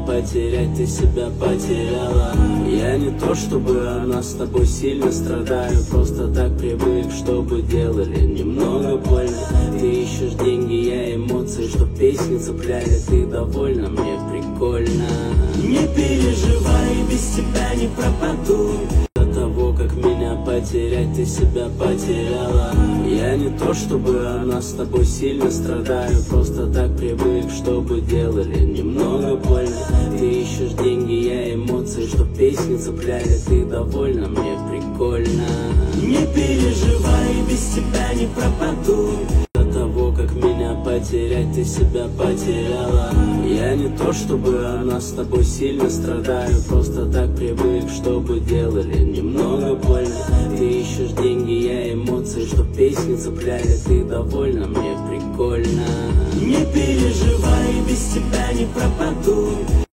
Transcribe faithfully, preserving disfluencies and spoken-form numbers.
потерять, ты себя потеряла. Я не то чтобы она с тобой сильно страдаю, просто так привык, чтобы делали немного больно. Ты ищешь деньги, я эмоции, что песни цепляли. Ты довольна, мне прикольно. Не переживай, без тебя не пропаду. До того, как меня потерять, ты себя потеряла. Я не то чтобы она с тобой сильно страдаю, просто так привык, чтобы делали немного больно. Ты ищешь деньги, я эмоции, что песни цепляли. Ты довольна, мне прикольно. Не переживай, без тебя не пропаду. До того, как меня потерять, ты себя потеряла. Я не то чтобы она с тобой сильно страдаю, просто так привык, чтобы делали немного больно. Ты ищешь деньги, я эмоции, что песни цепляли. Ты довольна, мне прикольно. Не переживай, без тебя не пропаду.